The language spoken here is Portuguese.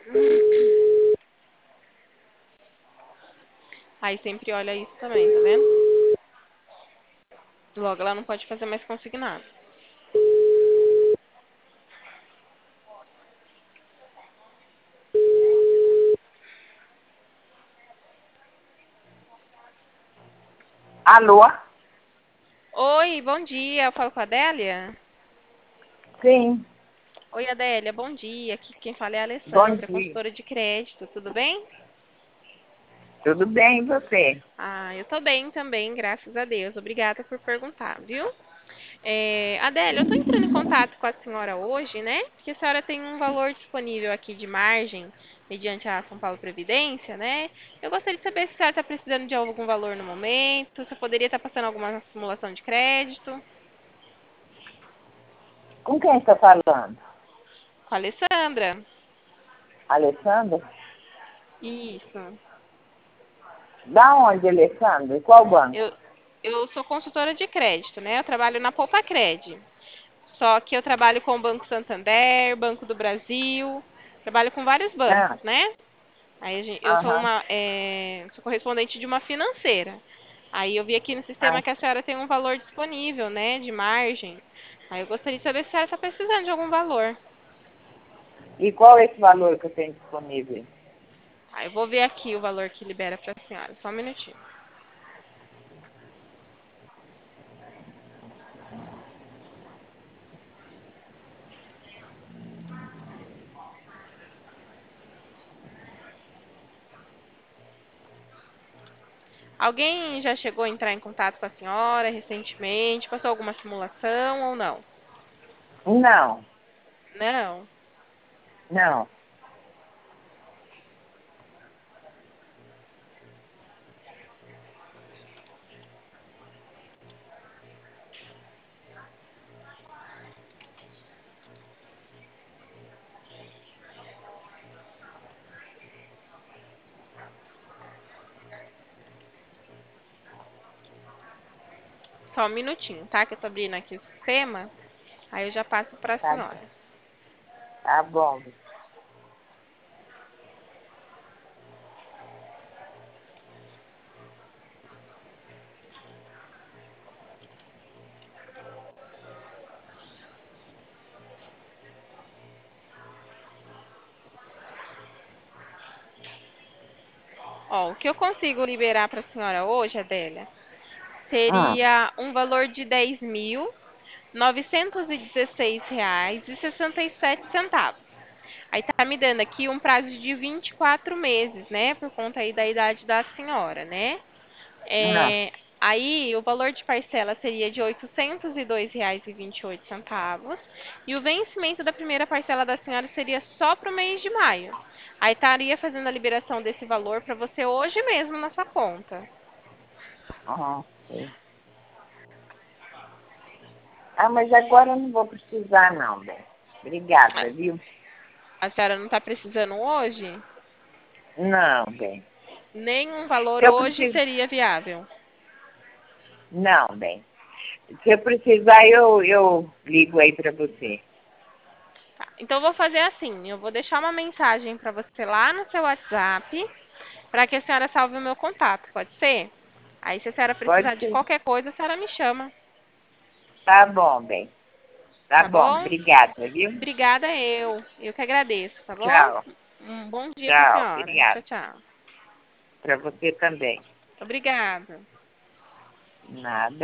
Aí sempre olha isso também, tá vendo? Logo ela não pode fazer mais consignado. Alô? Oi, bom dia. Eu falo com a Adélia? Sim, Oi, Adélia, bom dia. Aqui quem fala é a bom Alessandra, dia. consultora de crédito. Tudo bem? Tudo bem, e você? Ah, eu tô bem também, graças a Deus. Obrigada por perguntar, viu? Adélia, eu tô entrando em contato com a senhora hoje, né? Porque a senhora tem um valor disponível aqui de margem, mediante a São Paulo Previdência, né? Eu gostaria de saber se a senhora está precisando de algum valor no momento, se eu poderia estar passando alguma simulação de crédito. Com quem está falando? Com a Alessandra. Alessandra? Isso. Da onde, Alessandra? Qual banco? Eu, eu sou consultora de crédito, né? Eu trabalho na Poupa-Cred. Só que eu trabalho com o Banco Santander, Banco do Brasil, trabalho com vários Ah, bancos, né? Aí eu sou aham. sou correspondente de uma financeira. Aí eu vi aqui no Ah, sistema que a senhora tem um valor disponível, né, de margem. Aí eu gostaria de saber se a senhora está precisando de algum valor. e qual é esse valor que eu tenho disponível? Aí eu vou ver aqui o valor que libera para a senhora. Só um minutinho. Alguém já chegou a entrar em contato com a senhora recentemente? Passou alguma simulação ou não? Não, Não. não. Só um minutinho, tá? Que eu tô abrindo aqui o sistema. Aí eu já passo para a Tá, senhora. tá bom. Ó, o que eu consigo liberar para a senhora hoje, Adélia, Ah, seria um valor de R$ 10.916,67. Aí tá me dando aqui um prazo de 24 meses, né? Por conta aí da idade da senhora, né? ah, Aí o valor de parcela seria de R$ 802,28. E o vencimento da primeira parcela da senhora seria só para o mês de maio. Aí estaria fazendo a liberação desse valor para você hoje mesmo na sua conta. ok. Ah, mas agora eu não vou precisar não, bem. A Obrigada, viu? a senhora não está precisando hoje? Não, bem. Nenhum valor Se eu hoje precisar... seria viável. Não, bem. Se eu precisar, eu ligo aí para você. Tá, então eu vou fazer assim, eu vou deixar uma mensagem para você lá no seu WhatsApp, para que a senhora salve o meu contato, pode ser? Aí se a senhora Pode precisar de ser. qualquer coisa, a senhora me chama, Tá bom, bem. Tá tá bom. bom? Obrigada, viu? Obrigada eu que agradeço, tá bom? Tchau. Um bom dia para a Tchau. senhora. Obrigada. Tchau, tchau. Para você também. Obrigada. Nada.